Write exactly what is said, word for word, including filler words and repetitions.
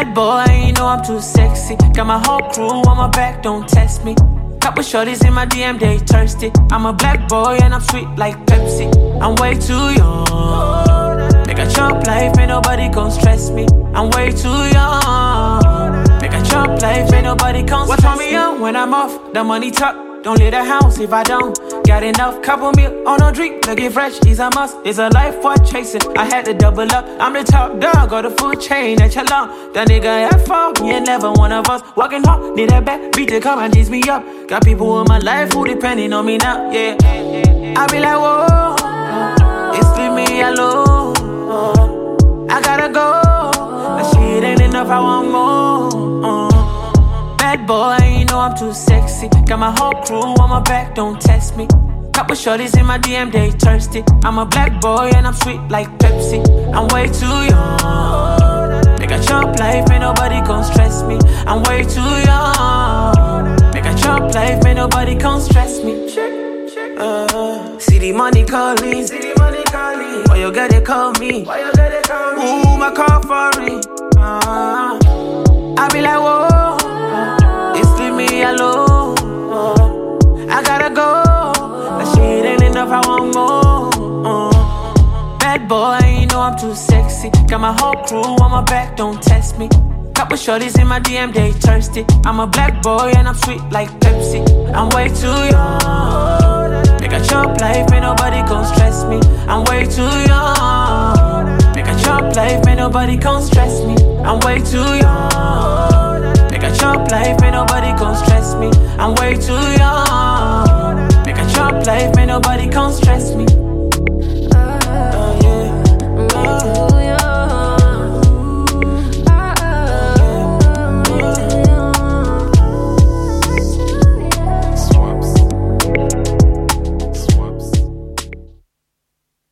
Bad boy, you know I'm too sexy. Got my whole crew on my back, don't test me. Couple shorties in my D M, they thirsty. I'm a black boy and I'm sweet like Pepsi. I'm way too young. Make a chump life, ain't nobody gon' stress me. I'm way too young. Make a chump life, ain't nobody gon' stress me. Watch me young when I'm off, the money talk. Don't leave the house if I don't. Got enough, couple meal on a drink. Looking fresh, is a must. It's a life worth chasing. I had to double up. I'm the top dog, got the food chain at your long. That nigga at fault, he ain't never one of us. Walking hard, need a back, beat to come and tease me up. Got people in my life who depending on me now, yeah. I be like, whoa, it's leave me alone. I gotta go, that shit ain't enough, I want more. Bad boy, you know I'm too sexy. Got my whole crew on my back, don't test me. Couple shorties in my D M, they thirsty. I'm a black boy and I'm sweet like Pepsi. I'm way too young. Make a chump life, ain't nobody gon' stress me. I'm way too young. Make a chump life, ain't nobody gon' stress me. Uh, see the money calling, see the money calling. Why you gotta call me? Why you gotta call me? Ooh, my car foreign. Uh, I be like, whoa, it's leave me alone. I gotta go, that shit ain't enough, I want more. Uh, bad boy, you know I'm too sexy. Got my whole crew on my back, don't test me. Couple shorties in my D M, they thirsty. I'm a black boy and I'm sweet like Pepsi. I'm way too young. Make a chump life, ain't nobody gon' stress me. I'm way too young. Make a chump life, ain't nobody gon' stress me. I'm way too young. Make a chump life, ain't nobody gon' stress me. I'm way too young. Make a chump life,